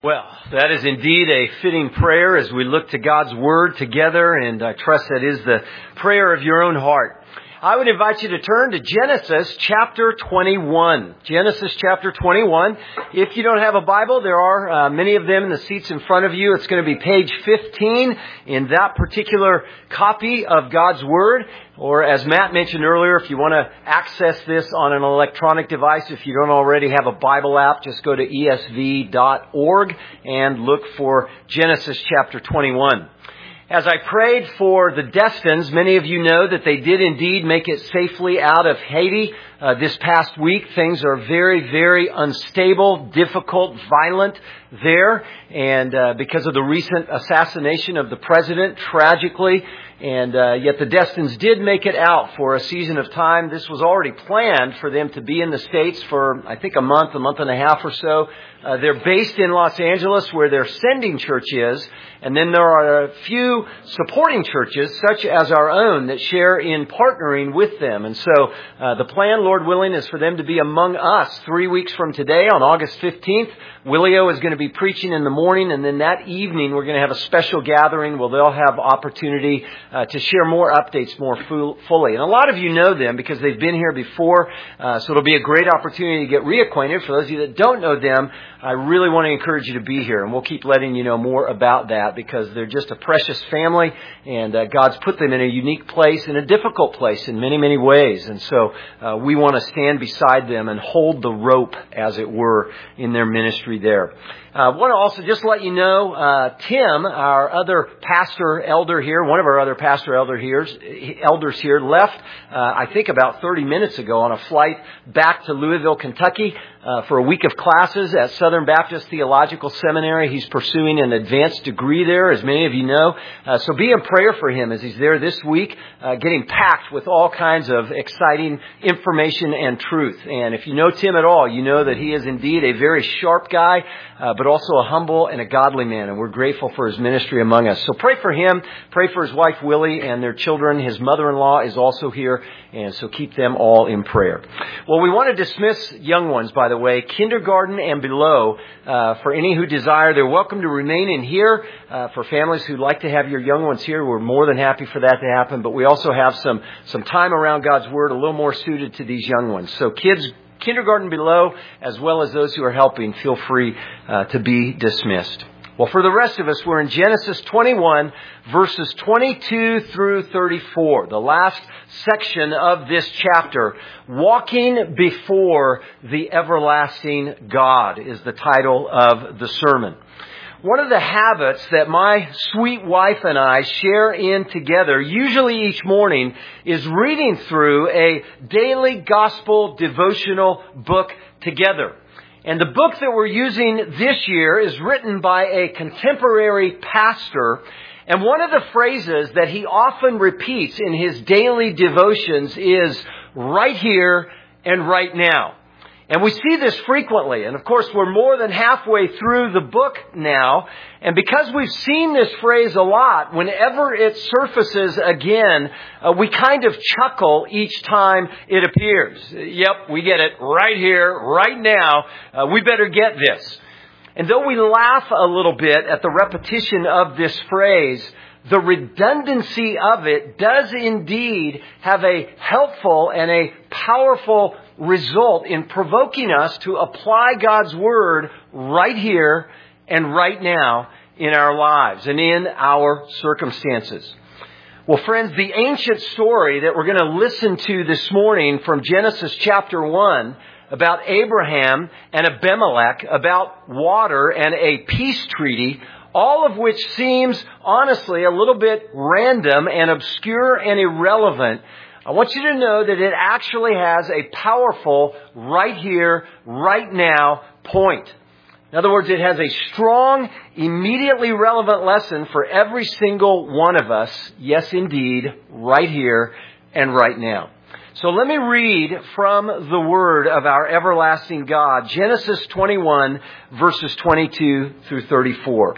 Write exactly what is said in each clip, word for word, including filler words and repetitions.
Well, that is indeed a fitting prayer as we look to God's Word together, and I trust that is the prayer of your own heart. I would invite you to turn to Genesis chapter twenty-one. Genesis chapter twenty-one. If you don't have a Bible, there are uh, many of them in the seats in front of you. It's going to be page fifteen in that particular copy of God's Word. Or as Matt mentioned earlier, if you want to access this on an electronic device, if you don't already have a Bible app, just go to E S V dot org and look for Genesis chapter twenty-one. As I prayed for the Destins, many of you know that they did indeed make it safely out of Haiti uh, this past week. Things are very, very unstable, difficult, violent there. And uh, because of the recent assassination of the president, tragically, and uh, yet the Destins did make it out for a season of time. This was already planned for them to be in the States for, I think, a month, a month and a half or so. Uh, they're based in Los Angeles, where their sending church is. And then there are a few supporting churches, such as our own, that share in partnering with them. And so uh, the plan, Lord willing, is for them to be among us three weeks from today on August fifteenth. Willio is going to be preaching in the morning, and then that evening we're going to have a special gathering where they'll have opportunity uh, to share more updates more full, fully. And a lot of you know them because they've been here before, uh, so it'll be a great opportunity to get reacquainted. For those of you that don't know them, I really want to encourage you to be here, and we'll keep letting you know more about that because they're just a precious family, and uh, God's put them in a unique place, in a difficult place in many, many ways. And so uh, we want to stand beside them and hold the rope, as it were, in their ministry there. I uh, want to also just let you know, uh, Tim, our other pastor elder here, one of our other pastor elder here, elders here, left, uh, I think about thirty minutes ago on a flight back to Louisville, Kentucky, uh, for a week of classes at Southern Baptist Theological Seminary. He's pursuing an advanced degree there, as many of you know. Uh, so be in prayer for him as he's there this week, uh, getting packed with all kinds of exciting information and truth. And if you know Tim at all, you know that he is indeed a very sharp guy, uh, but also a humble and a godly man. And we're grateful for his ministry among us. So pray for him. Pray for his wife, Willie, and their children. His mother-in-law is also here. And so keep them all in prayer. Well, we want to dismiss young ones, by the way, kindergarten and below. Uh, for any who desire, they're welcome to remain in here. Uh, for families who'd like to have your young ones here, we're more than happy for that to happen. But we also have some, some time around God's Word a little more suited to these young ones. So kids, kindergarten below, as well as those who are helping, feel free uh, to be dismissed. Well, for the rest of us, we're in Genesis twenty-one, verses twenty-two through thirty-four, the last section of this chapter. Walking Before the Everlasting God is the title of the sermon. One of the habits that my sweet wife and I share in together, usually each morning, is reading through a daily gospel devotional book together. And the book that we're using this year is written by a contemporary pastor. And one of the phrases that he often repeats in his daily devotions is right here and right now. And we see this frequently. And of course, we're more than halfway through the book now. And because we've seen this phrase a lot, whenever it surfaces again, uh, we kind of chuckle each time it appears. Yep, we get it right here, right now. Uh, we better get this. And though we laugh a little bit at the repetition of this phrase, the redundancy of it does indeed have a helpful and a powerful result in provoking us to apply God's Word right here and right now in our lives and in our circumstances. Well, friends, the ancient story that we're going to listen to this morning from Genesis chapter one about Abraham and Abimelech, about water and a peace treaty, all of which seems, honestly, a little bit random and obscure and irrelevant, I want you to know that it actually has a powerful right here, right now point. In other words, it has a strong, immediately relevant lesson for every single one of us. Yes, indeed, right here and right now. So let me read from the Word of our everlasting God, Genesis twenty-one, verses twenty-two through thirty-four.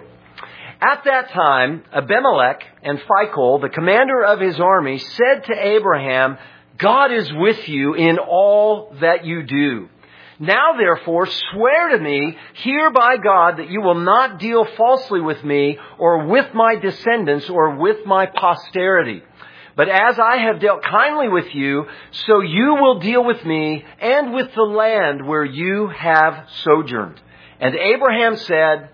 At that time, Abimelech and Phicol, the commander of his army, said to Abraham, God is with you in all that you do. Now therefore swear to me here by God that you will not deal falsely with me or with my descendants or with my posterity. But as I have dealt kindly with you, so you will deal with me and with the land where you have sojourned. And Abraham said,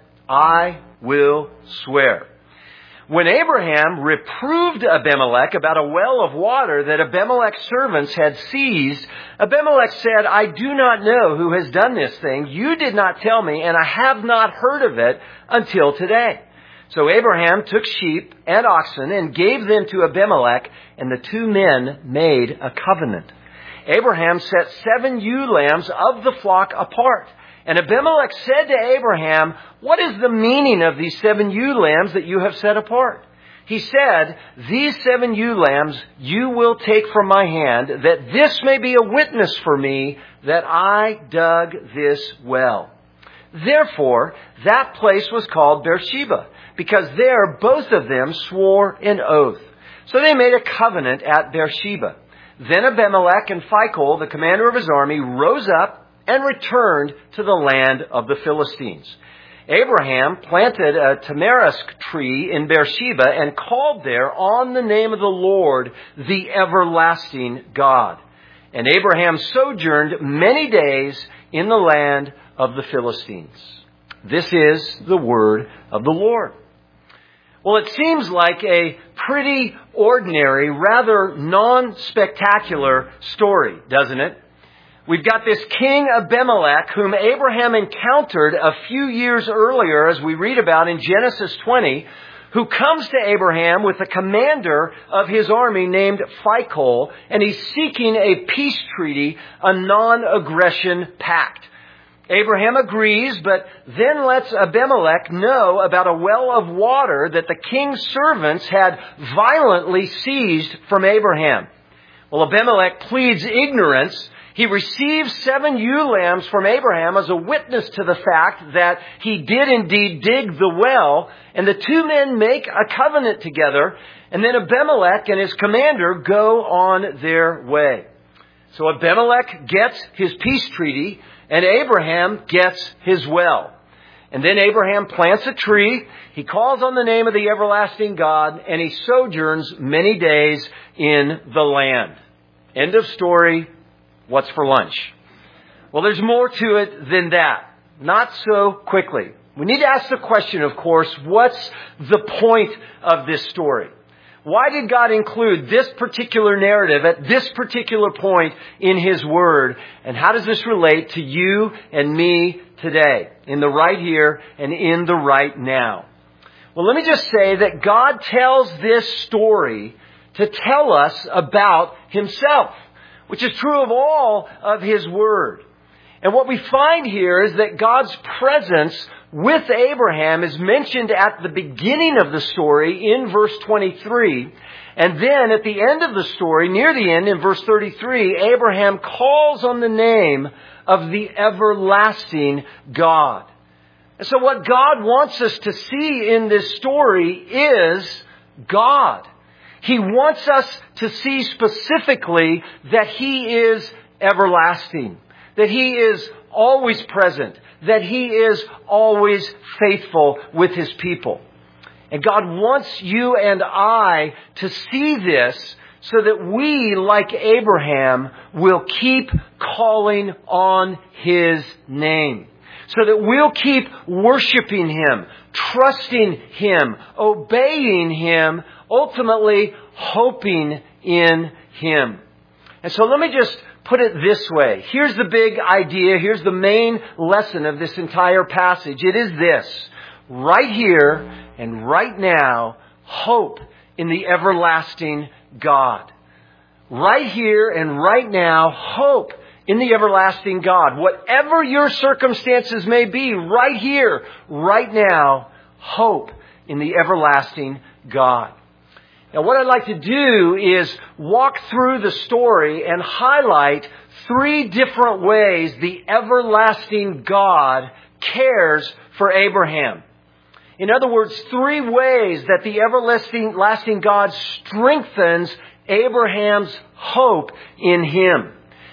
I will swear. When Abraham reproved Abimelech about a well of water that Abimelech's servants had seized, Abimelech said, I do not know who has done this thing. You did not tell me, and I have not heard of it until today. So Abraham took sheep and oxen and gave them to Abimelech, and the two men made a covenant. Abraham set seven ewe lambs of the flock apart. And Abimelech said to Abraham, what is the meaning of these seven ewe lambs that you have set apart? He said, these seven ewe lambs you will take from my hand, that this may be a witness for me that I dug this well. Therefore, that place was called Beersheba, because there both of them swore an oath. So they made a covenant at Beersheba. Then Abimelech and Phicol, the commander of his army, rose up and returned to the land of the Philistines. Abraham planted a tamarisk tree in Beersheba and called there on the name of the Lord, the everlasting God. And Abraham sojourned many days in the land of the Philistines. This is the word of the Lord. Well, it seems like a pretty ordinary, rather non-spectacular story, doesn't it? We've got this king Abimelech, whom Abraham encountered a few years earlier, as we read about in Genesis twenty, who comes to Abraham with a commander of his army named Phicol, and he's seeking a peace treaty, a non-aggression pact. Abraham agrees, but then lets Abimelech know about a well of water that the king's servants had violently seized from Abraham. Well, Abimelech pleads ignorance. He receives seven ewe lambs from Abraham as a witness to the fact that he did indeed dig the well, and the two men make a covenant together, and then Abimelech and his commander go on their way. So Abimelech gets his peace treaty, and Abraham gets his well. And then Abraham plants a tree, he calls on the name of the everlasting God, and he sojourns many days in the land. End of story. What's for lunch? Well, there's more to it than that. Not so quickly. We need to ask the question, of course, what's the point of this story? Why did God include this particular narrative at this particular point in His Word? And how does this relate to you and me today, in the right here and in the right now? Well, let me just say that God tells this story to tell us about Himself, which is true of all of His Word. And what we find here is that God's presence with Abraham is mentioned at the beginning of the story in verse twenty-three. And then at the end of the story, near the end in verse thirty-three, Abraham calls on the name of the everlasting God. And so what God wants us to see in this story is God. He wants us to see specifically that He is everlasting, that He is always present, that He is always faithful with His people. And God wants you and I to see this so that we, like Abraham, will keep calling on His name. So that we'll keep worshiping Him, trusting Him, obeying Him, ultimately hoping in Him. And so let me just put it this way. Here's the big idea. Here's the main lesson of this entire passage. It is this: right here and right now, hope in the everlasting God. Right here and right now, hope in the everlasting God. Whatever your circumstances may be, right here, right now, hope in the everlasting God. Now, what I'd like to do is walk through the story and highlight three different ways the everlasting God cares for Abraham. In other words, three ways that the everlasting lasting God strengthens Abraham's hope in Him.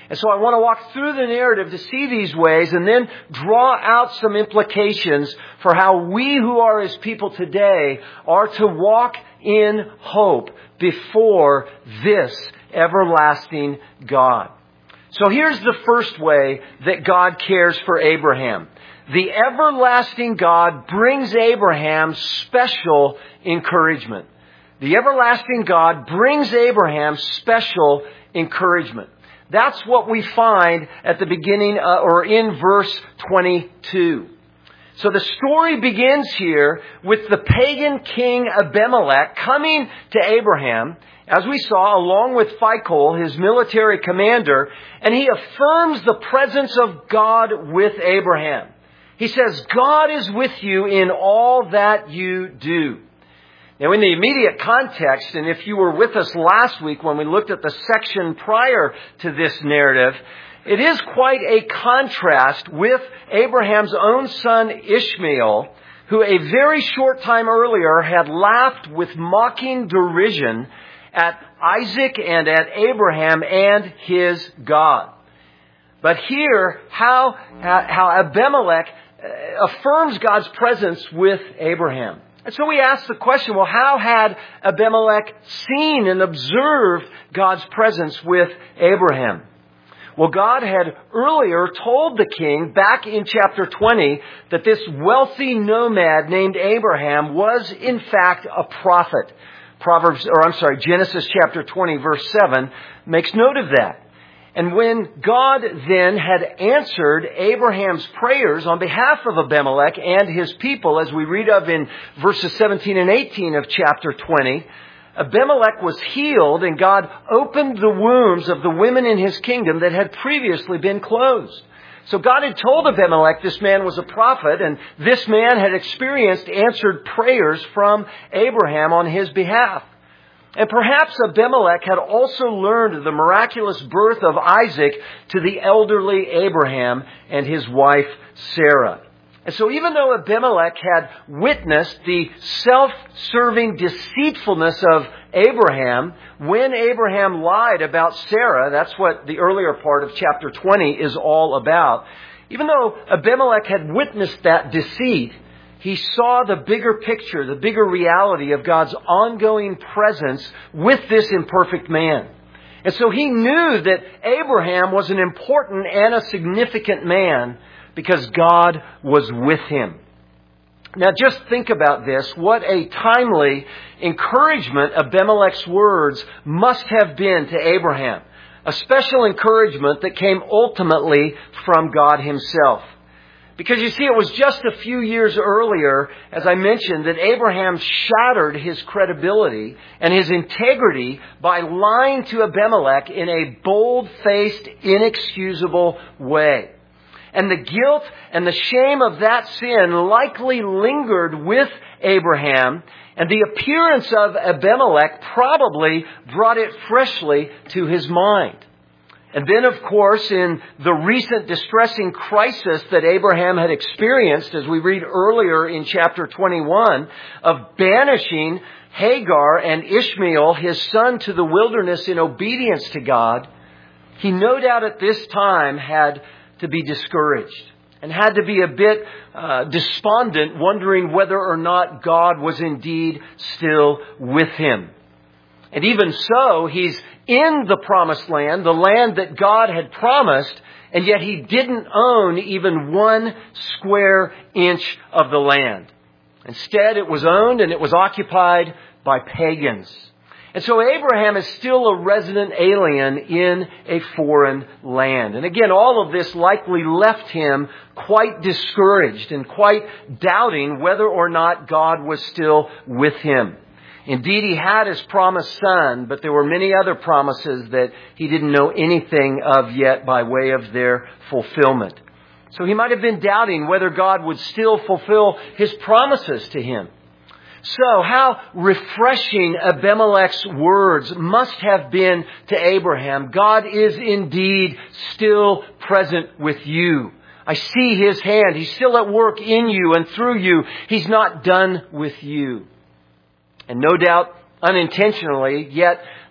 And so I want to walk through the narrative to see these ways and then draw out some implications for how we who are His people today are to walk in hope before this everlasting God. So here's the first way that God cares for Abraham. The everlasting God brings Abraham special encouragement. The everlasting God brings Abraham special encouragement. That's what we find at the beginning uh, or in verse twenty-two. So the story begins here with the pagan king Abimelech coming to Abraham, as we saw, along with Phicol, his military commander, and he affirms the presence of God with Abraham. He says, God is with you in all that you do. Now, in the immediate context, and if you were with us last week when we looked at the section prior to this narrative, it is quite a contrast with Abraham's own son Ishmael, who a very short time earlier had laughed with mocking derision at Isaac and at Abraham and his God. But here, how, how Abimelech affirms God's presence with Abraham. And so we ask the question, well, how had Abimelech seen and observed God's presence with Abraham? Well, God had earlier told the king back in chapter twenty that this wealthy nomad named Abraham was in fact a prophet. Proverbs, or I'm sorry, Genesis chapter twenty verse seven makes note of that. And when God then had answered Abraham's prayers on behalf of Abimelech and his people, as we read of in verses seventeen and eighteen of chapter twenty, Abimelech was healed and God opened the wombs of the women in his kingdom that had previously been closed. So God had told Abimelech this man was a prophet, and this man had experienced answered prayers from Abraham on his behalf. And perhaps Abimelech had also learned the miraculous birth of Isaac to the elderly Abraham and his wife Sarah. And so even though Abimelech had witnessed the self-serving deceitfulness of Abraham, when Abraham lied about Sarah, that's what the earlier part of chapter twenty is all about. Even though Abimelech had witnessed that deceit, he saw the bigger picture, the bigger reality of God's ongoing presence with this imperfect man. And so he knew that Abraham was an important and a significant man because God was with him. Now just think about this. What a timely encouragement Abimelech's words must have been to Abraham. A special encouragement that came ultimately from God Himself. Because you see, it was just a few years earlier, as I mentioned, that Abraham shattered his credibility and his integrity by lying to Abimelech in a bold-faced, inexcusable way. And the guilt and the shame of that sin likely lingered with Abraham, and the appearance of Abimelech probably brought it freshly to his mind. And then, of course, in the recent distressing crisis that Abraham had experienced, as we read earlier in chapter twenty-one, of banishing Hagar and Ishmael, his son, to the wilderness in obedience to God, he no doubt at this time had to be discouraged and had to be a bit uh, despondent, wondering whether or not God was indeed still with him. And even so, he's in the promised land, the land that God had promised, and yet he didn't own even one square inch of the land. Instead, it was owned and it was occupied by pagans. And so Abraham is still a resident alien in a foreign land. And again, all of this likely left him quite discouraged and quite doubting whether or not God was still with him. Indeed, he had his promised son, but there were many other promises that he didn't know anything of yet by way of their fulfillment. So he might have been doubting whether God would still fulfill His promises to him. So how refreshing Abimelech's words must have been to Abraham. God is indeed still present with you. I see His hand. He's still at work in you and through you. He's not done with you. And no doubt, unintentionally, yet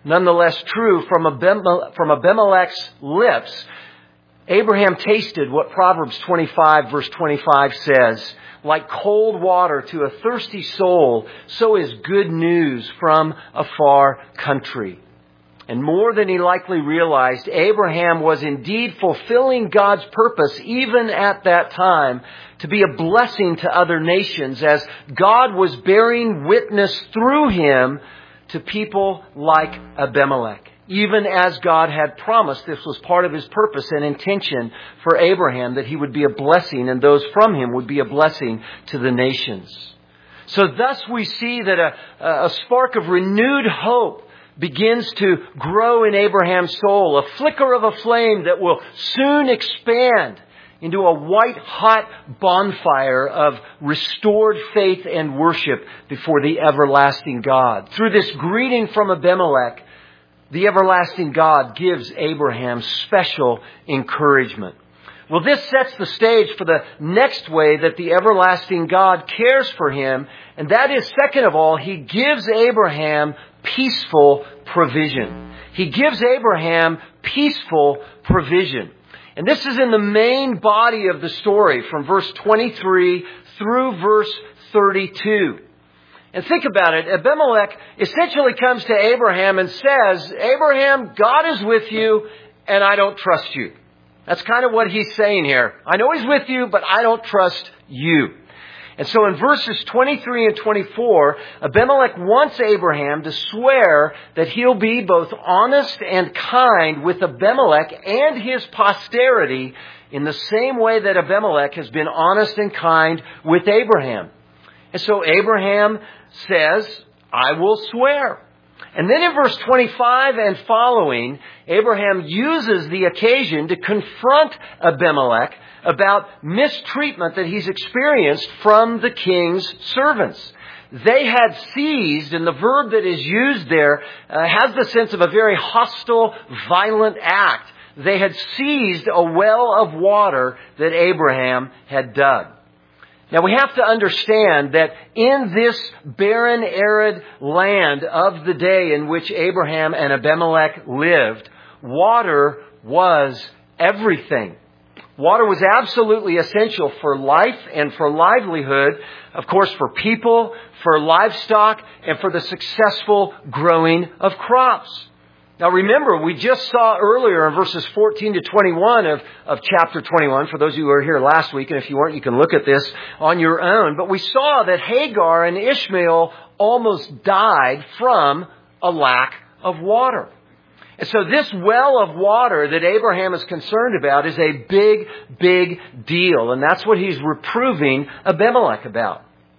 nonetheless true from Abimelech's lips, Abraham tasted what Proverbs twenty-five verse twenty-five says, like cold water to a thirsty soul, so is good news from a far country. And more than he likely realized, Abraham was indeed fulfilling God's purpose even at that time to be a blessing to other nations, as God was bearing witness through him to people like Abimelech. Even as God had promised, this was part of his purpose and intention for Abraham, that he would be a blessing and those from him would be a blessing to the nations. So thus we see that a, a spark of renewed hope begins to grow in Abraham's soul, a flicker of a flame that will soon expand into a white-hot bonfire of restored faith and worship before the everlasting God. Through this greeting from Abimelech, the everlasting God gives Abraham special encouragement. Well, this sets the stage for the next way that the everlasting God cares for him, and that is, second of all, he gives Abraham peaceful provision. He gives Abraham peaceful provision. And this is in the main body of the story from verse twenty-three through verse thirty-two. And think about it. Abimelech essentially comes to Abraham and says, Abraham, God is with you and I don't trust you. That's kind of what he's saying here. I know he's with you, but I don't trust you. And so in verses twenty-three and twenty-four, Abimelech wants Abraham to swear that he'll be both honest and kind with Abimelech and his posterity in the same way that Abimelech has been honest and kind with Abraham. And so Abraham says, I will swear. And then in verse twenty-five and following, Abraham uses the occasion to confront Abimelech about mistreatment that he's experienced from the king's servants. They had seized, and the verb that is used there uh, has the sense of a very hostile, violent act. They had seized a well of water that Abraham had dug. Now we have to understand that in this barren, arid land of the day in which Abraham and Abimelech lived, water was everything. Water was absolutely essential for life and for livelihood, of course for people, for livestock, and for the successful growing of crops. Now remember, we just saw earlier in verses fourteen to twenty-one of, of chapter twenty-one, for those of you who were here last week, and if you weren't, you can look at this on your own, but we saw that Hagar and Ishmael almost died from a lack of water. And so this well of water that Abraham is concerned about is a big, big deal, and that's what he's reproving Abimelech about.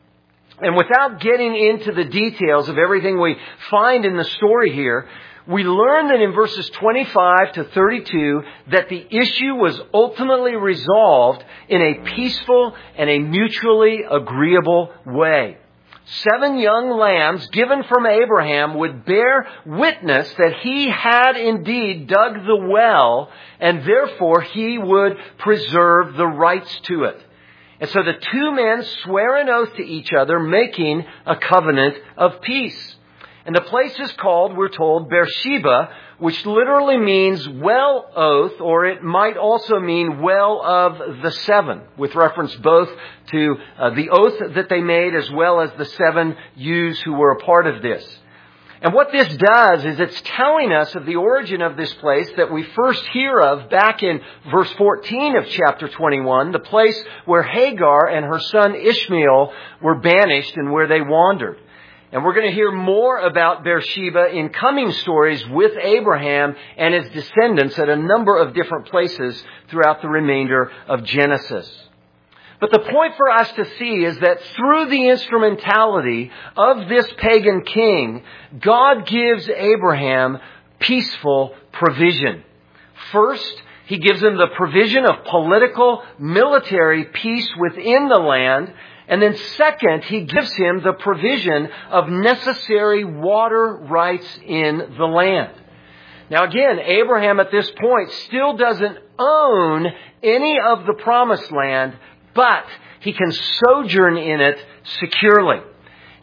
And without getting into the details of everything we find in the story here, we learn that in verses twenty-five to thirty-two that the issue was ultimately resolved in a peaceful and a mutually agreeable way. Seven young lambs given from Abraham would bear witness that he had indeed dug the well, and therefore he would preserve the rights to it. And so the two men swear an oath to each other, making a covenant of peace. And the place is called, we're told, Beersheba, which literally means well oath, or it might also mean well of the seven, with reference both to uh, the oath that they made as well as the seven youths who were a part of this. And what this does is it's telling us of the origin of this place that we first hear of back in verse fourteen of chapter twenty-one, the place where Hagar and her son Ishmael were banished and where they wandered. And we're going to hear more about Beersheba in coming stories with Abraham and his descendants at a number of different places throughout the remainder of Genesis. But the point for us to see is that through the instrumentality of this pagan king, God gives Abraham peaceful provision. First, he gives him the provision of political, military peace within the land. And then second, he gives him the provision of necessary water rights in the land. Now again, Abraham at this point still doesn't own any of the promised land, but he can sojourn in it securely.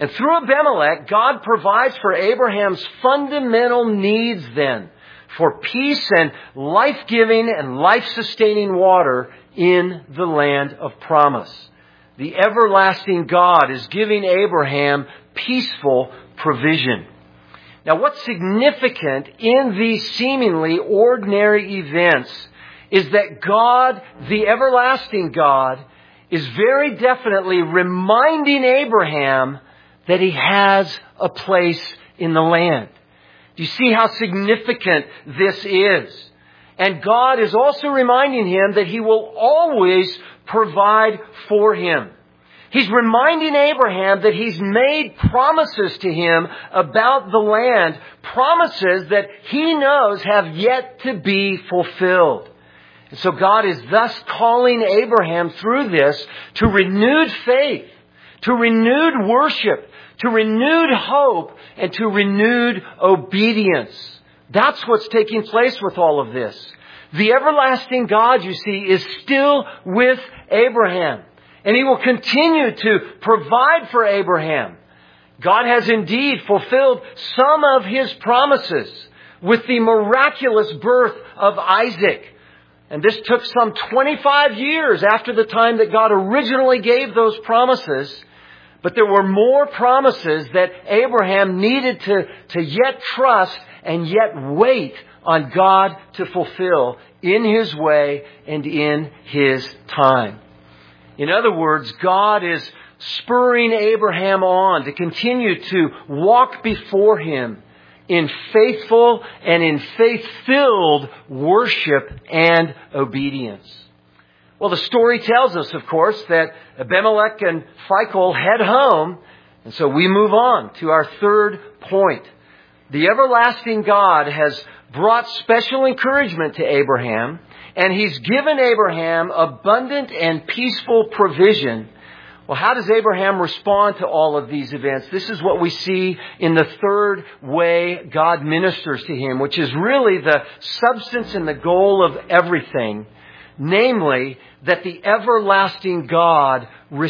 And through Abimelech, God provides for Abraham's fundamental needs then for peace and life-giving and life-sustaining water in the land of promise. The everlasting God is giving Abraham peaceful provision. Now, what's significant in these seemingly ordinary events is that God, the everlasting God, is very definitely reminding Abraham that he has a place in the land. Do you see how significant this is? And God is also reminding him that he will always provide for him. He's reminding Abraham that he's made promises to him about the land, promises that he knows have yet to be fulfilled. And so God is thus calling Abraham through this to renewed faith, to renewed worship, to renewed hope, and to renewed obedience. That's what's taking place with all of this. The everlasting God, you see, is still with Abraham. And he will continue to provide for Abraham. God has indeed fulfilled some of his promises with the miraculous birth of Isaac. And this took some twenty-five years after the time that God originally gave those promises. But there were more promises that Abraham needed to, to yet trust and yet wait on God to fulfill in his way and in his time. In other words, God is spurring Abraham on to continue to walk before him in faithful and in faith-filled worship and obedience. Well, the story tells us, of course, that Abimelech and Phicol head home. And so we move on to our third point. The everlasting God has brought special encouragement to Abraham, and he's given Abraham abundant and peaceful provision. Well, how does Abraham respond to all of these events? This is what we see in the third way God ministers to him, which is really the substance and the goal of everything. Namely, that the everlasting God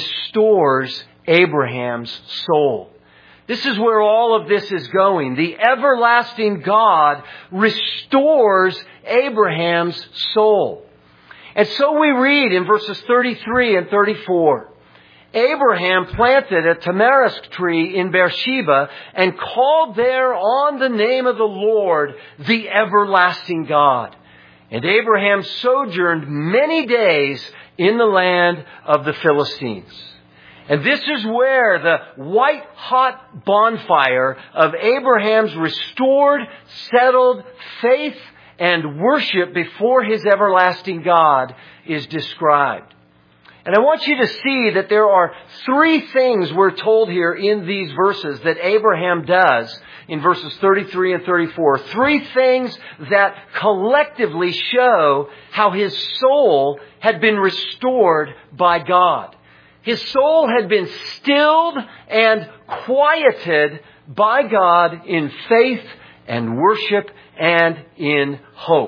restores Abraham's soul. This is where all of this is going. The everlasting God restores Abraham's soul. And so we read in verses thirty-three and thirty-four, Abraham planted a tamarisk tree in Beersheba and called there on the name of the Lord, the everlasting God. And Abraham sojourned many days in the land of the Philistines. And this is where the white-hot bonfire of Abraham's restored, settled faith and worship before his everlasting God is described. And I want you to see that there are three things we're told here in these verses that Abraham does in verses thirty-three and thirty-four. Three things that collectively show how his soul had been restored by God. His soul had been stilled and quieted by God in faith and worship and in hope.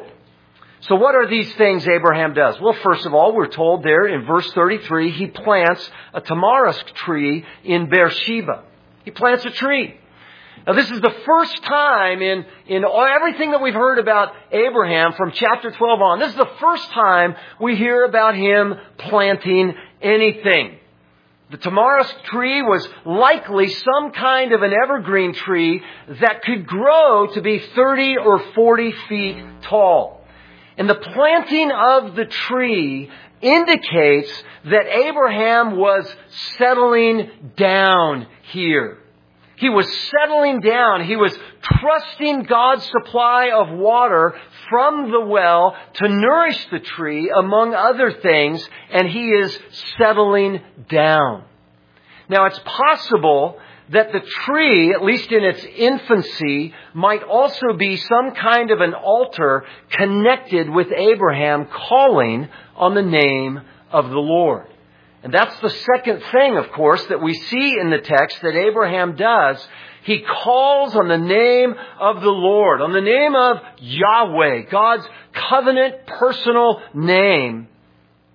So what are these things Abraham does? Well, first of all, we're told there in verse thirty-three, he plants a tamarisk tree in Beersheba. He plants a tree. Now, this is the first time in, in everything that we've heard about Abraham from chapter twelve on. This is the first time we hear about him planting anything. The tamarisk tree was likely some kind of an evergreen tree that could grow to be thirty or forty feet tall. And the planting of the tree indicates that Abraham was settling down here. He was settling down. He was trusting God's supply of water from the well to nourish the tree, among other things, and he is settling down. Now, it's possible that the tree, at least in its infancy, might also be some kind of an altar connected with Abraham calling on the name of the Lord. And that's the second thing, of course, that we see in the text that Abraham does. He calls on the name of the Lord, on the name of Yahweh, God's covenant personal name.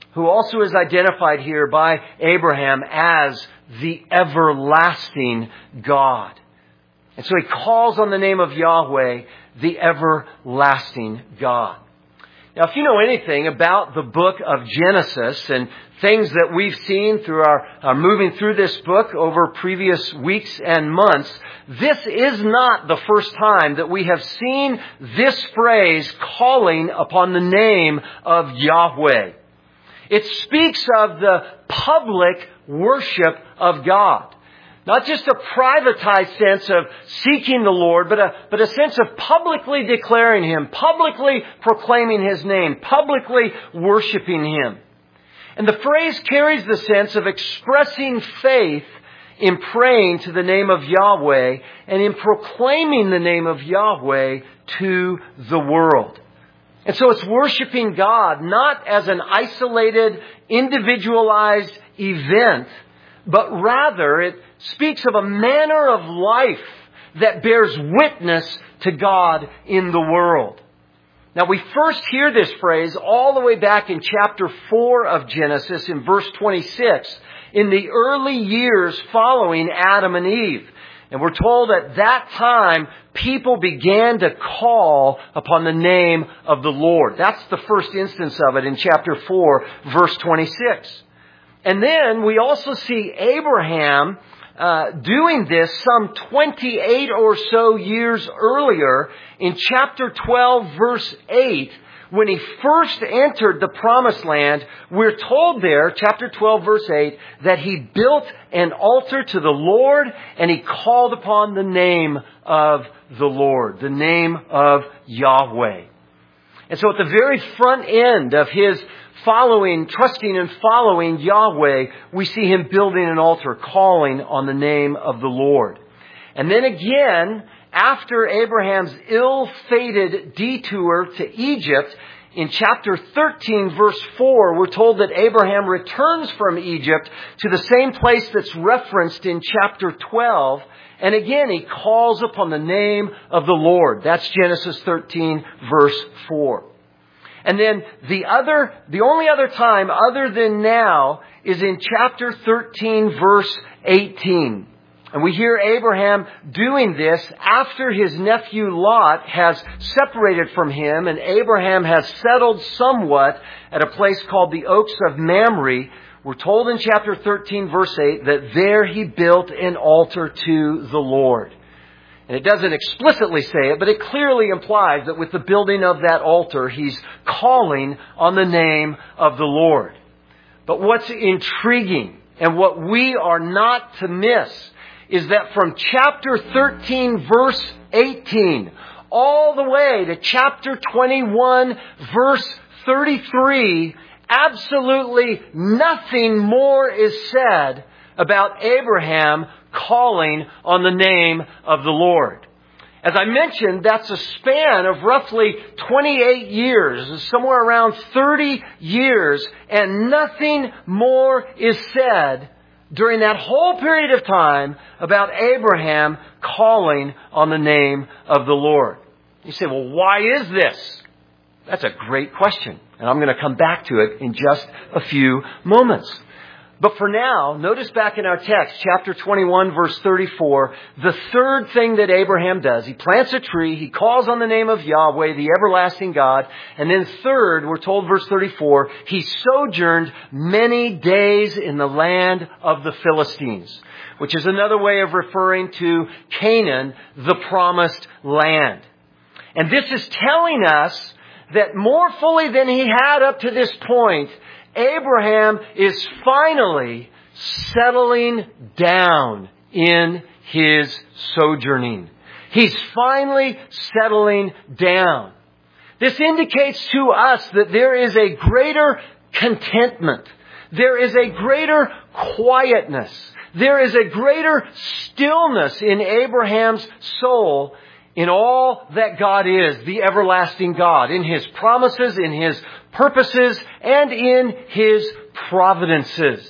who also is identified here by Abraham as the everlasting God. And so he calls on the name of Yahweh, the everlasting God. Now, if you know anything about the book of Genesis and things that we've seen through our, our moving through this book over previous weeks and months, this is not the first time that we have seen this phrase calling upon the name of Yahweh. It speaks of the public worship of God. Not just a privatized sense of seeking the Lord, but a, but a sense of publicly declaring Him, publicly proclaiming His name, publicly worshiping Him. And the phrase carries the sense of expressing faith in praying to the name of Yahweh and in proclaiming the name of Yahweh to the world. And so it's worshiping God not as an isolated, individualized event, but rather it speaks of a manner of life that bears witness to God in the world. Now, we first hear this phrase all the way back in chapter four of Genesis in verse twenty-six, in the early years following Adam and Eve. And we're told at that time, people began to call upon the name of the Lord. That's the first instance of it in chapter four, verse twenty-six. And then we also see Abraham uh, doing this some twenty-eight or so years earlier in chapter twelve, verse eight. When he first entered the promised land, we're told there, chapter twelve, verse eight, that he built an altar to the Lord and he called upon the name of the Lord, the name of Yahweh. And so at the very front end of his following, trusting and following Yahweh, we see him building an altar, calling on the name of the Lord. And then again, after Abraham's ill-fated detour to Egypt, in chapter thirteen, verse four, we're told that Abraham returns from Egypt to the same place that's referenced in chapter twelve. And again, he calls upon the name of the Lord. That's Genesis thirteen, verse four. And then the other, the only other time other than now is in chapter thirteen, verse eighteen. And we hear Abraham doing this after his nephew Lot has separated from him, and Abraham has settled somewhat at a place called the Oaks of Mamre. We're told in chapter thirteen, verse eight, that there he built an altar to the Lord. And it doesn't explicitly say it, but it clearly implies that with the building of that altar, he's calling on the name of the Lord. But what's intriguing and what we are not to miss is that from chapter thirteen, verse eighteen, all the way to chapter twenty-one, verse thirty-three, absolutely nothing more is said about Abraham calling on the name of the Lord. As I mentioned, that's a span of roughly twenty-eight years, somewhere around thirty years, and nothing more is said during that whole period of time about Abraham calling on the name of the Lord. You say, well, why is this? That's a great question, and I'm going to come back to it in just a few moments. But for now, notice back in our text, chapter twenty-one, verse thirty-four, the third thing that Abraham does. He plants a tree, he calls on the name of Yahweh, the everlasting God, and then third, we're told, verse thirty-four, he sojourned many days in the land of the Philistines, which is another way of referring to Canaan, the promised land. And this is telling us that more fully than he had up to this point, Abraham is finally settling down in his sojourning. He's finally settling down. This indicates to us that there is a greater contentment. There is a greater quietness. There is a greater stillness in Abraham's soul in all that God is, the everlasting God, in His promises, in His purposes, and in His providences.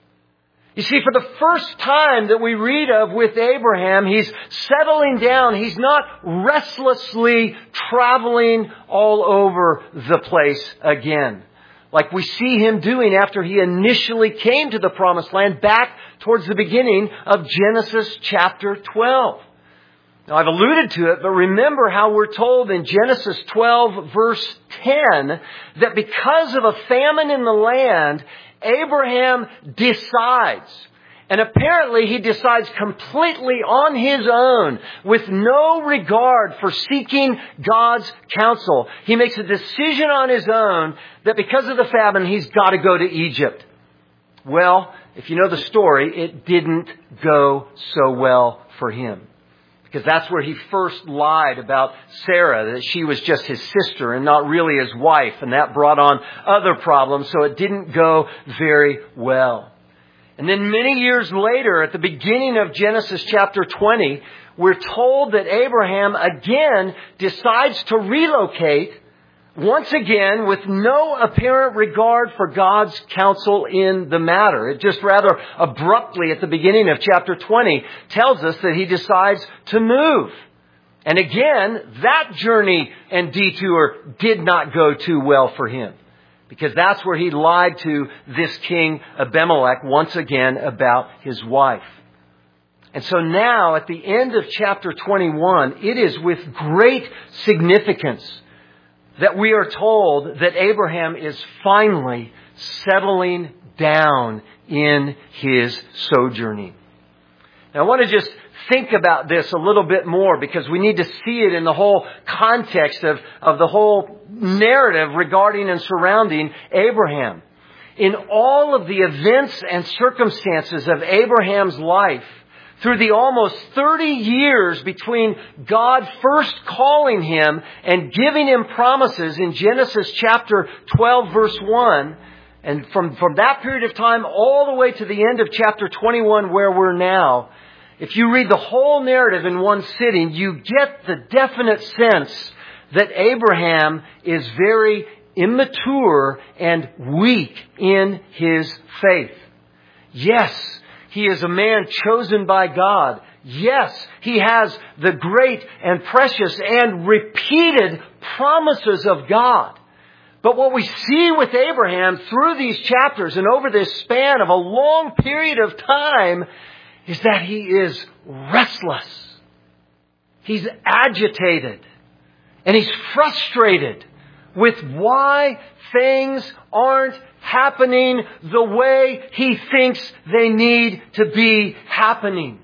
You see, for the first time that we read of with Abraham, he's settling down. He's not restlessly traveling all over the place again. like we see him doing after he initially came to the promised land back towards the beginning of Genesis chapter twelve. Now, I've alluded to it, but remember how we're told in Genesis twelve verse ten that because of a famine in the land, Abraham decides, and apparently he decides completely on his own with no regard for seeking God's counsel. He makes a decision on his own that because of the famine, he's got to go to Egypt. Well, if you know the story, it didn't go so well for him. Because that's where he first lied about Sarah, that she was just his sister and not really his wife. And that brought on other problems, so it didn't go very well. And then many years later, at the beginning of Genesis chapter twenty, we're told that Abraham again decides to relocate, once again with no apparent regard for God's counsel in the matter. It just rather abruptly at the beginning of chapter twenty tells us that he decides to move. And again, that journey and detour did not go too well for him, because that's where he lied to this king Abimelech once again about his wife. And so now at the end of chapter twenty-one, it is with great significance that we are told that Abraham is finally settling down in his sojourning. Now I want to just think about this a little bit more, because we need to see it in the whole context of, of the whole narrative regarding and surrounding Abraham. In all of the events and circumstances of Abraham's life, through the almost thirty years between God first calling him and giving him promises in Genesis chapter twelve verse one, and from, from that period of time all the way to the end of chapter twenty-one where we're now, if you read the whole narrative in one sitting, you get the definite sense that Abraham is very immature and weak in his faith. Yes, he is a man chosen by God. Yes, he has the great and precious and repeated promises of God. But what we see with Abraham through these chapters and over this span of a long period of time is that he is restless. He's agitated. And he's frustrated with why things aren't happening the way he thinks they need to be happening.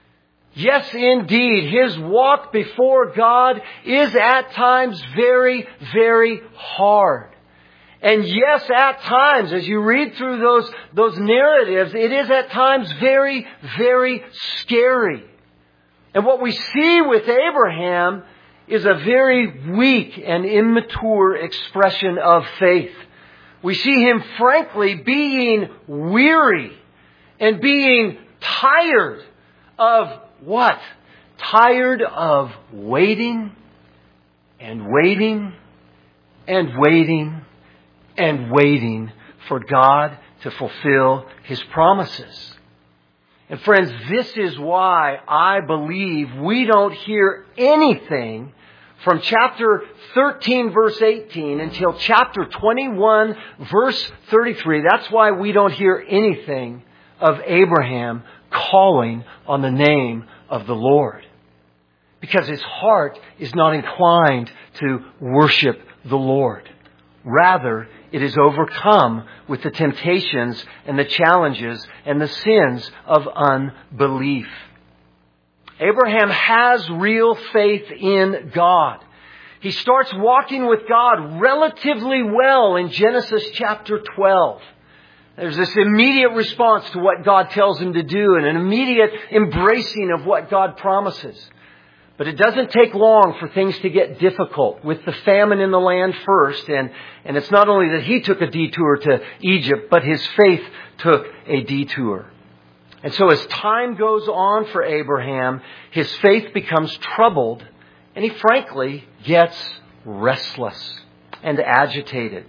Yes, indeed, his walk before God is at times very, very hard. And yes, at times, as you read through those, those narratives, it is at times very, very scary. And what we see with Abraham is a very weak and immature expression of faith. We see him, frankly, being weary and being tired of what? Tired of waiting and waiting and waiting and waiting for God to fulfill His promises. And friends, this is why I believe we don't hear anything from chapter thirteen, verse eighteen, until chapter twenty-one, verse thirty-three. That's why we don't hear anything of Abraham calling on the name of the Lord. Because his heart is not inclined to worship the Lord. Rather, it is overcome with the temptations and the challenges and the sins of unbelief. Abraham has real faith in God. He starts walking with God relatively well in Genesis chapter twelve. There's this immediate response to what God tells him to do and an immediate embracing of what God promises. But it doesn't take long for things to get difficult with the famine in the land first. And, and it's not only that he took a detour to Egypt, but his faith took a detour. And so as time goes on for Abraham, his faith becomes troubled and he frankly gets restless and agitated.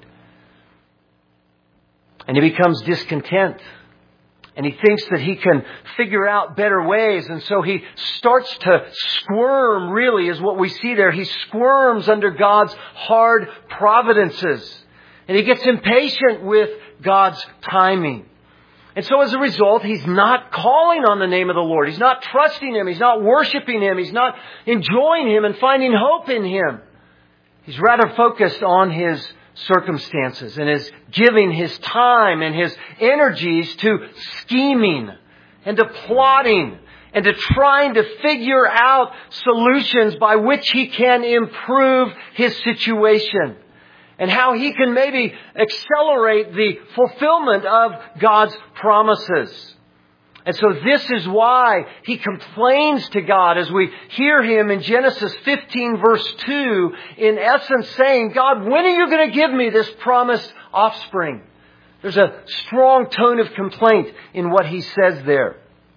And he becomes discontent. And he thinks that he can figure out better ways. And so he starts to squirm, really, is what we see there. He squirms under God's hard providences. And he gets impatient with God's timing. And so as a result, he's not calling on the name of the Lord. He's not trusting Him. He's not worshiping Him. He's not enjoying Him and finding hope in Him. He's rather focused on his circumstances and is giving his time and his energies to scheming and to plotting and to trying to figure out solutions by which he can improve his situation and how he can maybe accelerate the fulfillment of God's promises. And so this is why he complains to God as we hear him in Genesis fifteen verse two, in essence saying, God, when are you going to give me this promised offspring? There's a strong tone of complaint in what he says there.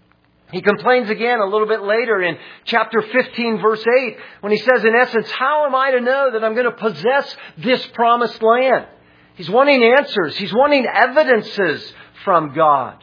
He complains again a little bit later in chapter fifteen verse eight when he says in essence, how am I to know that I'm going to possess this promised land? He's wanting answers. He's wanting evidences from God.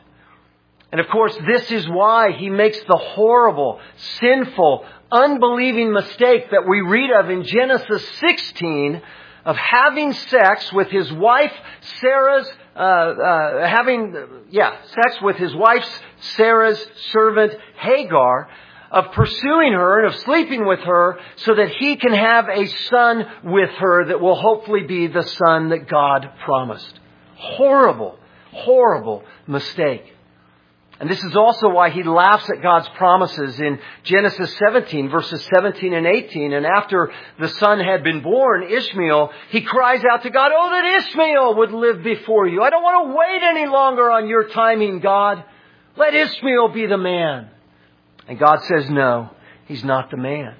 And of course, this is why he makes the horrible, sinful, unbelieving mistake that we read of in Genesis sixteen of having sex with his wife Sarah's, uh, uh, having, yeah, sex with his wife's Sarah's servant Hagar, of pursuing her and of sleeping with her so that he can have a son with her that will hopefully be the son that God promised. Horrible, horrible mistake. And this is also why he laughs at God's promises in Genesis seventeen, verses seventeen and eighteen. And after the son had been born, Ishmael, he cries out to God, oh, that Ishmael would live before you. I don't want to wait any longer on your timing, God. Let Ishmael be the man. And God says, no, he's not the man.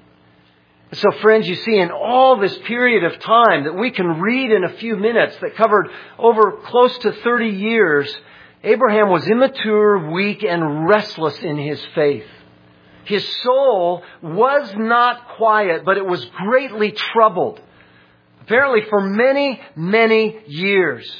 And so, friends, you see, in all this period of time that we can read in a few minutes that covered over close to thirty years, Abraham was immature, weak, and restless in his faith. His soul was not quiet, but it was greatly troubled. Apparently for many, many years.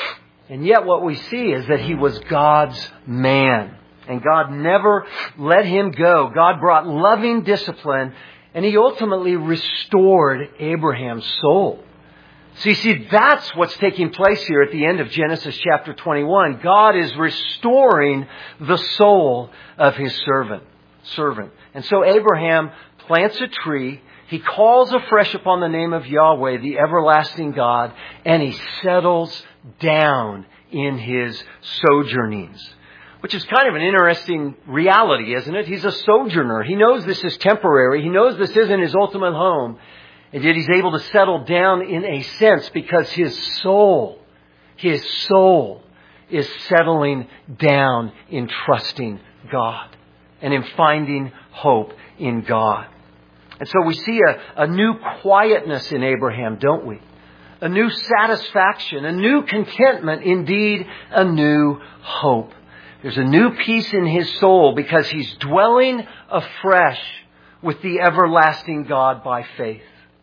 And yet what we see is that he was God's man. And God never let him go. God brought loving discipline, and He ultimately restored Abraham's soul. So you see, that's what's taking place here at the end of Genesis chapter twenty-one. God is restoring the soul of His servant. servant. And so Abraham plants a tree. He calls afresh upon the name of Yahweh, the everlasting God, and he settles down in his sojournings. Which is kind of an interesting reality, isn't it? He's a sojourner. He knows this is temporary. He knows this isn't his ultimate home. And yet he's able to settle down in a sense because his soul, his soul is settling down in trusting God and in finding hope in God. And so we see a, a new quietness in Abraham, don't we? A new satisfaction, a new contentment, indeed a new hope. There's a new peace in his soul because he's dwelling afresh with the everlasting God by faith.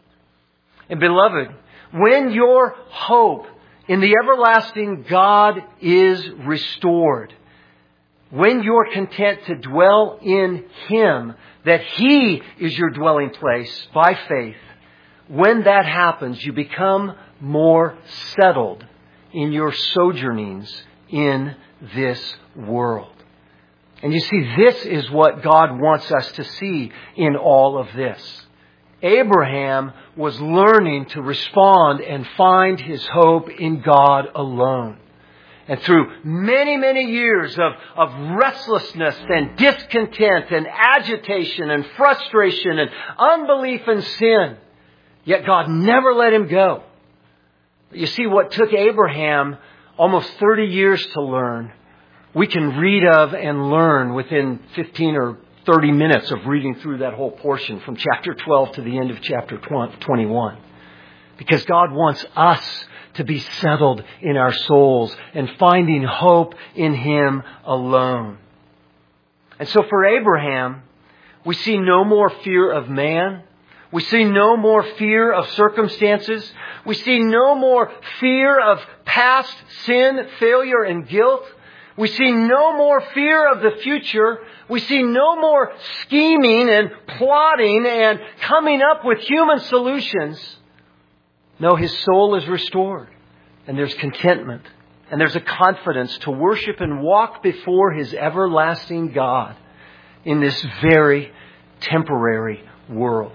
And beloved, when your hope in the everlasting God is restored, when you're content to dwell in Him, that He is your dwelling place by faith, when that happens, you become more settled in your sojournings in this world. And you see, this is what God wants us to see in all of this. Abraham was learning to respond and find his hope in God alone. And through many, many years of, of restlessness and discontent and agitation and frustration and unbelief and sin, yet God never let him go. You see, what took Abraham almost thirty years to learn, we can read of and learn within fifteen or thirty minutes of reading through that whole portion from chapter twelve to the end of chapter twenty-one. Because God wants us to be settled in our souls and finding hope in Him alone. And so for Abraham, we see no more fear of man. We see no more fear of circumstances. We see no more fear of past sin, failure, and guilt. We see no more fear of the future. We see no more scheming and plotting and coming up with human solutions. No, his soul is restored. and there's contentment, and there's a confidence to worship and walk before His everlasting God in this very temporary world.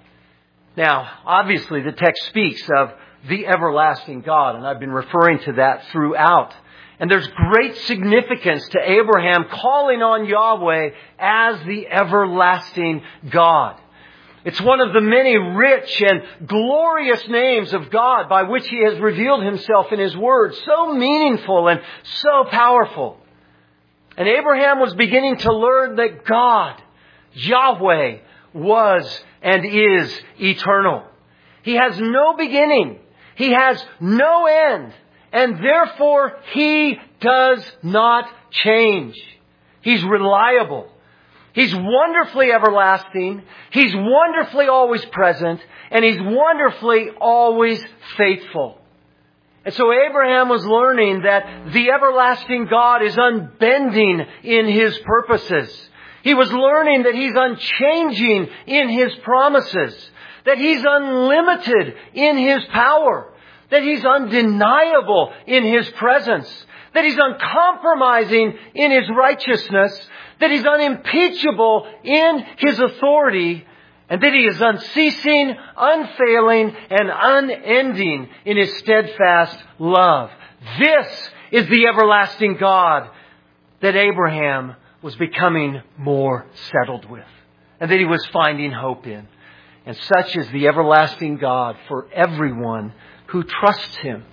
Now, obviously, the text speaks of the everlasting God, and I've been referring to that throughout. And there's great significance to Abraham calling on Yahweh as the everlasting God. It's one of the many rich and glorious names of God by which He has revealed Himself in His Word. So meaningful and so powerful. And Abraham was beginning to learn that God, Yahweh, was and is eternal. He has no beginning. He has no end. And therefore, He does not change. He's reliable. He's wonderfully everlasting. He's wonderfully always present. And He's wonderfully always faithful. And so Abraham was learning that the everlasting God is unbending in His purposes. He was learning that He's unchanging in His promises. That He's unlimited in His power. That He's undeniable in His presence. That He's uncompromising in His righteousness. That He's unimpeachable in His authority. And that He is unceasing, unfailing, and unending in His steadfast love. This is the everlasting God that Abraham was becoming more settled with. And that he was finding hope in. And such is the everlasting God for everyone who trusts Him.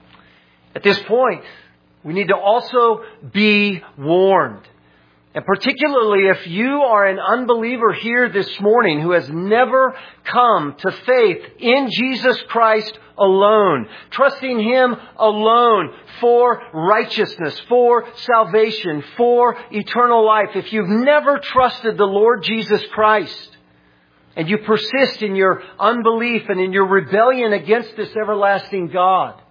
At this point, we need to also be warned. And particularly if you are an unbeliever here this morning who has never come to faith in Jesus Christ alone, trusting Him alone for righteousness, for salvation, for eternal life. If you've never trusted the Lord Jesus Christ, and you persist in your unbelief and in your rebellion against this everlasting God,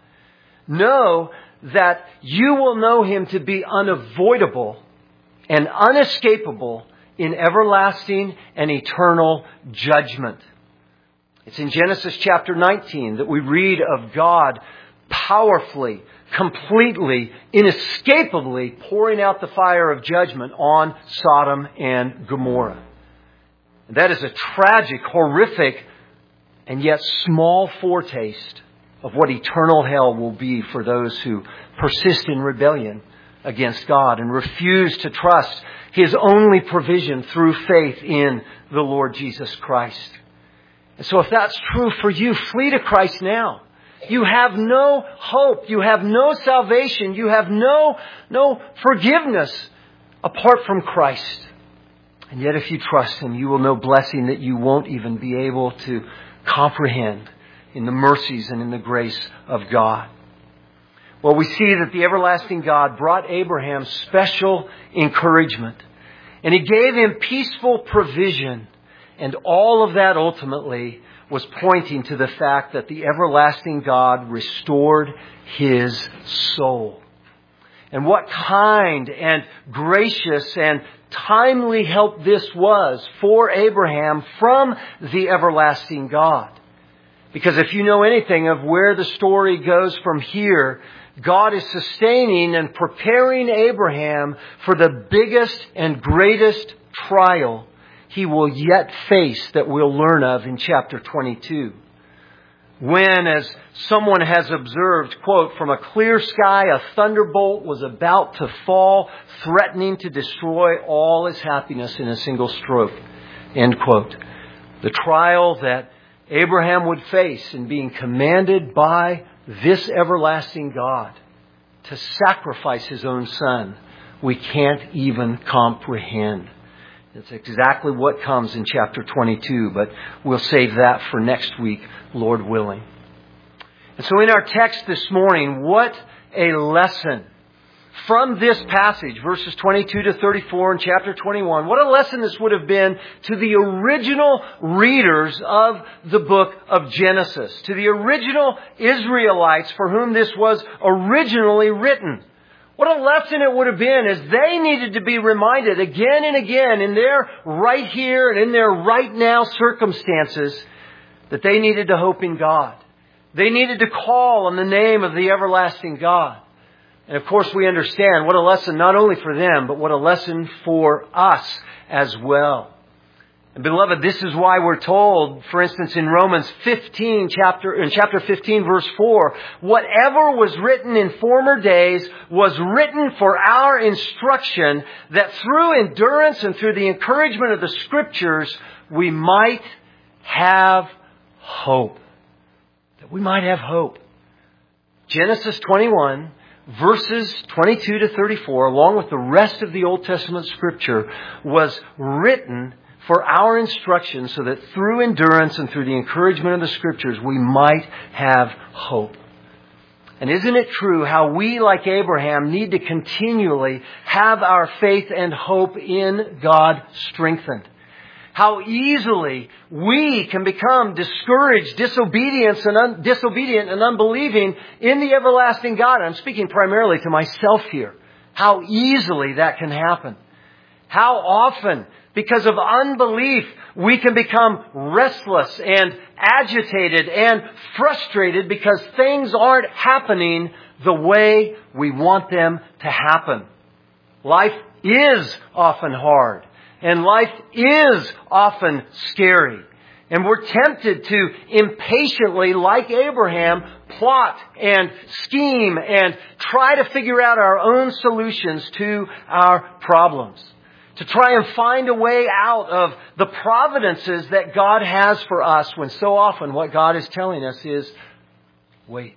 know that you will know Him to be unavoidable and unescapable in everlasting and eternal judgment. It's in Genesis chapter nineteen that we read of God powerfully, completely, inescapably pouring out the fire of judgment on Sodom and Gomorrah. That is a tragic, horrific, and yet small foretaste of what eternal hell will be for those who persist in rebellion against God and refuse to trust His only provision through faith in the Lord Jesus Christ. And so if that's true for you, flee to Christ now. You have no hope. You have no salvation. You have no, no forgiveness apart from Christ. And yet if you trust Him, you will know blessing that you won't even be able to comprehend in the mercies and in the grace of God. Well, we see that the everlasting God brought Abraham special encouragement. And He gave him peaceful provision. And all of that ultimately was pointing to the fact that the everlasting God restored his soul. And what kind and gracious and timely help this was for Abraham from the everlasting God. Because if you know anything of where the story goes from here, God is sustaining and preparing Abraham for the biggest and greatest trial he will yet face that we'll learn of in chapter twenty-two. When, as someone has observed, quote, from a clear sky, a thunderbolt was about to fall, threatening to destroy all his happiness in a single stroke, end quote. The trial that Abraham would face in being commanded by this everlasting God to sacrifice his own son, we can't even comprehend. It's exactly what comes in chapter twenty-two, but we'll save that for next week, Lord willing. And so in our text this morning, what a lesson from this passage, verses twenty-two to thirty-four in chapter twenty-one. What a lesson this would have been to the original readers of the book of Genesis, to the original Israelites for whom this was originally written. What a lesson it would have been as they needed to be reminded again and again in their right here and in their right now circumstances that they needed to hope in God. They needed to call on the name of the everlasting God. And of course we understand what a lesson not only for them, but what a lesson for us as well. And beloved, this is why we're told, for instance, in Romans fifteen, chapter, in chapter fifteen, verse four, whatever was written in former days was written for our instruction, that through endurance and through the encouragement of the Scriptures, we might have hope. That we might have hope. Genesis twenty-one, verses twenty-two to thirty-four, along with the rest of the Old Testament Scripture, was written for our instruction so that through endurance and through the encouragement of the Scriptures, we might have hope. And isn't it true how we, like Abraham, need to continually have our faith and hope in God strengthened? How easily we can become discouraged, disobedient and, un- disobedient and unbelieving in the everlasting God. I'm speaking primarily to myself here. How easily that can happen. How often, because of unbelief, we can become restless and agitated and frustrated because things aren't happening the way we want them to happen. Life is often hard, and life is often scary. And we're tempted to impatiently, like Abraham, plot and scheme and try to figure out our own solutions to our problems. To try and find a way out of the providences that God has for us, when so often what God is telling us is, wait,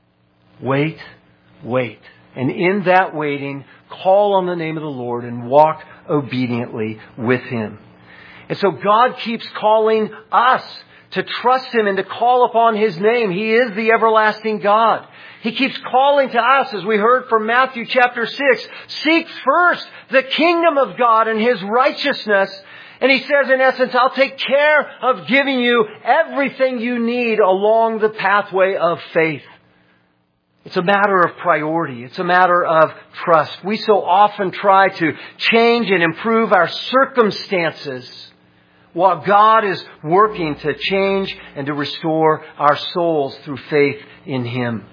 wait, wait. And in that waiting, call on the name of the Lord and walk obediently with Him. And so God keeps calling us to trust Him and to call upon His name. He is the everlasting God. He keeps calling to us, as we heard from Matthew chapter six, seek first the kingdom of God and His righteousness. And He says, in essence, I'll take care of giving you everything you need along the pathway of faith. It's a matter of priority. It's a matter of trust. We so often try to change and improve our circumstances while God is working to change and to restore our souls through faith in Him.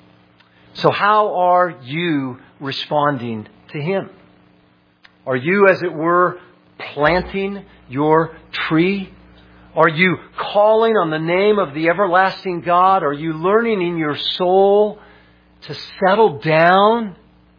So how are you responding to Him? Are you, as it were, planting your tree? Are you calling on the name of the everlasting God? Are you learning in your soul to settle down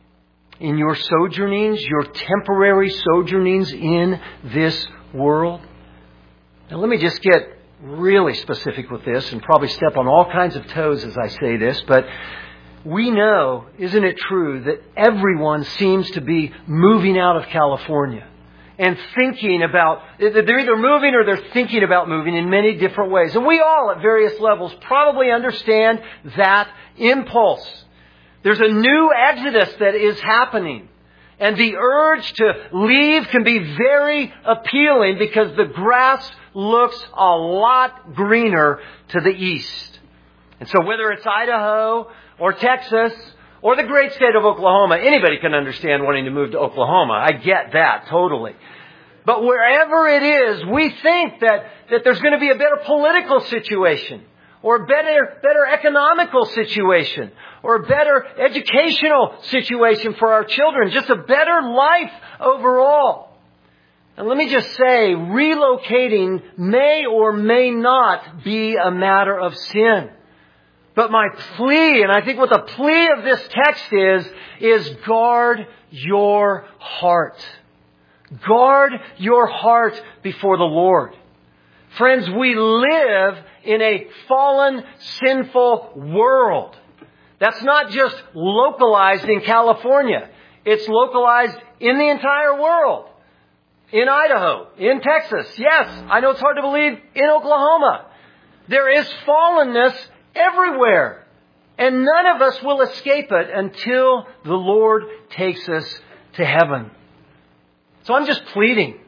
in your sojournings, your temporary sojournings in this world? Now let me just get really specific with this and probably step on all kinds of toes as I say this, but we know, isn't it true, that everyone seems to be moving out of California and thinking about, they're either moving or they're thinking about moving in many different ways. And we all at various levels probably understand that impulse. There's a new exodus that is happening. And the urge to leave can be very appealing because the grass looks a lot greener to the east. And so whether it's Idaho or Texas or the great state of Oklahoma, anybody can understand wanting to move to Oklahoma. I get that totally. But wherever it is, we think that, that there's going to be a better political situation, or a better, better economical situation, or a better educational situation for our children, just a better life overall. And let me just say, relocating may or may not be a matter of sin. But my plea, and I think what the plea of this text is, is guard your heart. Guard your heart before the Lord. Friends, we live in a fallen, sinful world. That's not just localized in California. It's localized in the entire world. In Idaho, in Texas, yes, I know it's hard to believe, in Oklahoma. There is fallenness everywhere. And none of us will escape it until the Lord takes us to heaven. So I'm just pleading,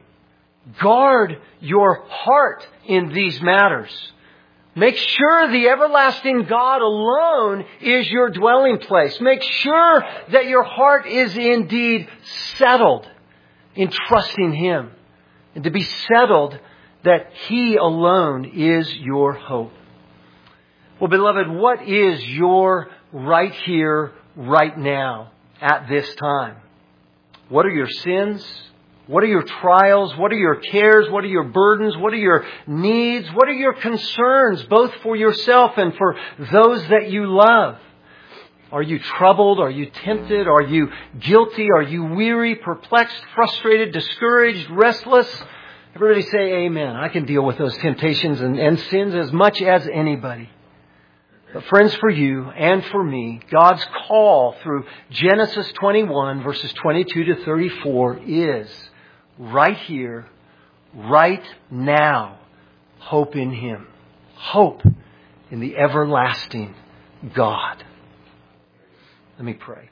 guard your heart in these matters. Make sure the everlasting God alone is your dwelling place. Make sure that your heart is indeed settled in trusting Him. And to be settled that He alone is your hope. Well, beloved, what is your right here, right now, at this time? What are your sins? What are your trials? What are your cares? What are your burdens? What are your needs? What are your concerns, both for yourself and for those that you love? Are you troubled? Are you tempted? Are you guilty? Are you weary, perplexed, frustrated, discouraged, restless? Everybody say amen. I can deal with those temptations and, and sins as much as anybody. But friends, for you and for me, God's call through Genesis twenty-one, verses twenty-two to thirty-four is right here, right now, hope in Him. Hope in the everlasting God. Let me pray.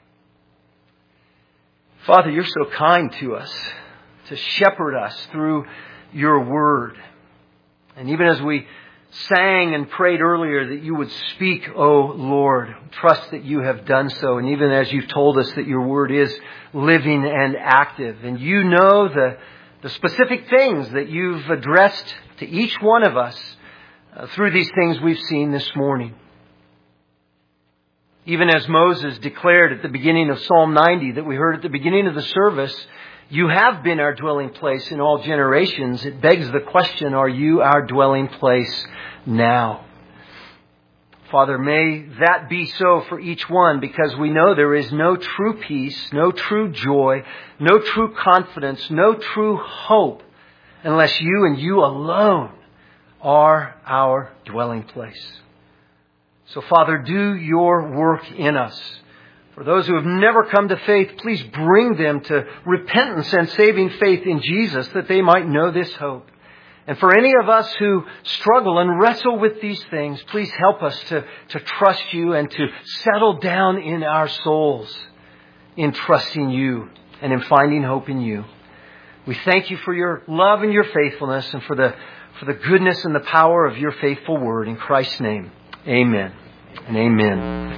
Father, You're so kind to us to shepherd us through Your Word. And even as we sang and prayed earlier that You would speak, O Lord, trust that You have done so. And even as You've told us that Your Word is living and active. And You know the, the specific things that You've addressed to each one of us uh, through these things we've seen this morning. Even as Moses declared at the beginning of Psalm ninety that we heard at the beginning of the service, You have been our dwelling place in all generations. It begs the question, are You our dwelling place now? Father, may that be so for each one, because we know there is no true peace, no true joy, no true confidence, no true hope unless You and You alone are our dwelling place. So Father, do Your work in us. For those who have never come to faith, please bring them to repentance and saving faith in Jesus, that they might know this hope. And for any of us who struggle and wrestle with these things, please help us to, to trust You and to settle down in our souls in trusting You and in finding hope in You. We thank You for Your love and Your faithfulness, and for the, for the goodness and the power of Your faithful word. In Christ's name, amen and amen.